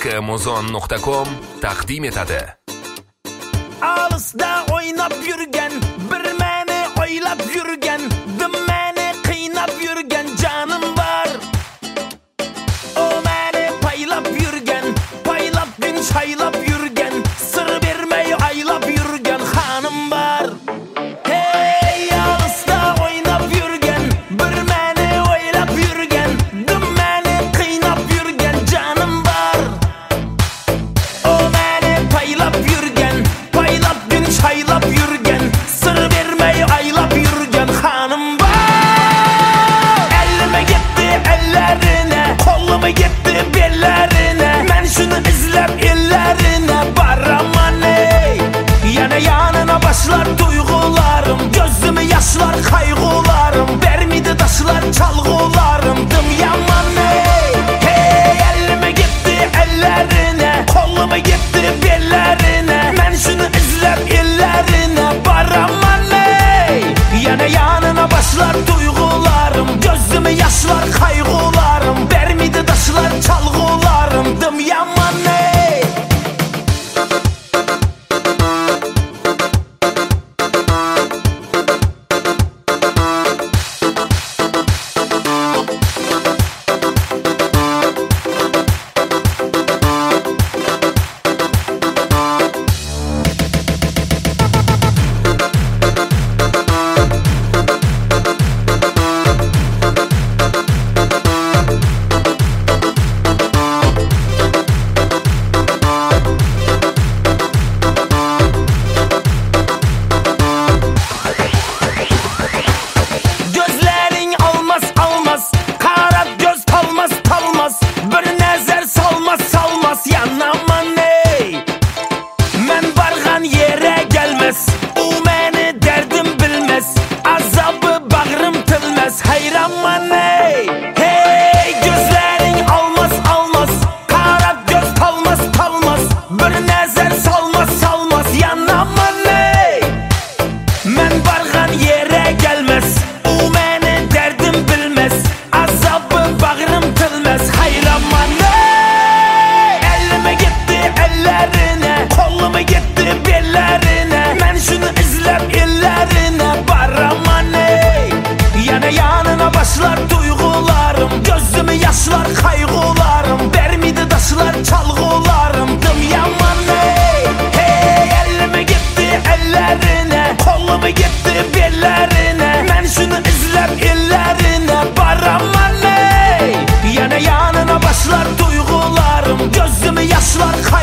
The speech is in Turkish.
Muzon.com taqdim etadi. Alisda o'ynab yurgan, bir meni o'ylab yurgan, meni qiynab yurgan jonim bor. O meni paylab yurgan, paylab gün chaylab yurgan, sir bermay aylab yurgan xonim bor. Hey, alisda o'ynab yurgan, bir meni o'ylab yurgan, meni qiynab yurgan jonim bor. O meni paylab yurgan, paylab gün chaylab yurgan, sir bermay aylab yurgan xonim bor. Elime gitti ellerine, koluma gitti bellerine, men şunu izlep ellerine baraman ey. Yana yanına başlar duygularım, gözümü yaşlar kaygılarım, vermedi taşlar çalgılarım, dım yaman ey. Hey, elime gitti ellerine, koluma gitti bellerine, men şunu izlep ellerine baraman ey. Yana yanına başlar duygularım, gözümü yaşlar kaygılarım, vermedi taşlar çalgılarım, dım yaman ey. Gözlerin almaz almaz, kara göz talmaz talmaz, bir nazar salmaz salmaz yanaman ey. Men bargan yere gelmez, o meni derdim bilmez, azabı bağrım tilmez hayranman ey. Hey, gözlerin almaz almaz, kara göz talmaz talmaz, bir nazar salmaz salmaz yanaman ey. Men bargan yere gelmez, o meni derdim bilmez, azabı bağrım tilmez hayranman ey. Elime gitti ellerine, koluma gitti bellerine, men şunu izlep ellerine baraman ey. Yana yanına başlar duygularım, gözümü yaşlar kaygılarım, vermedi taşlar çalgılarım, dım yaman ey. Hey, elime gitti ellerine, koluma gitti bellerine, men şunu izlep ellerine baraman ey. Yana yanına başlar duygularım, gözümü yaşlar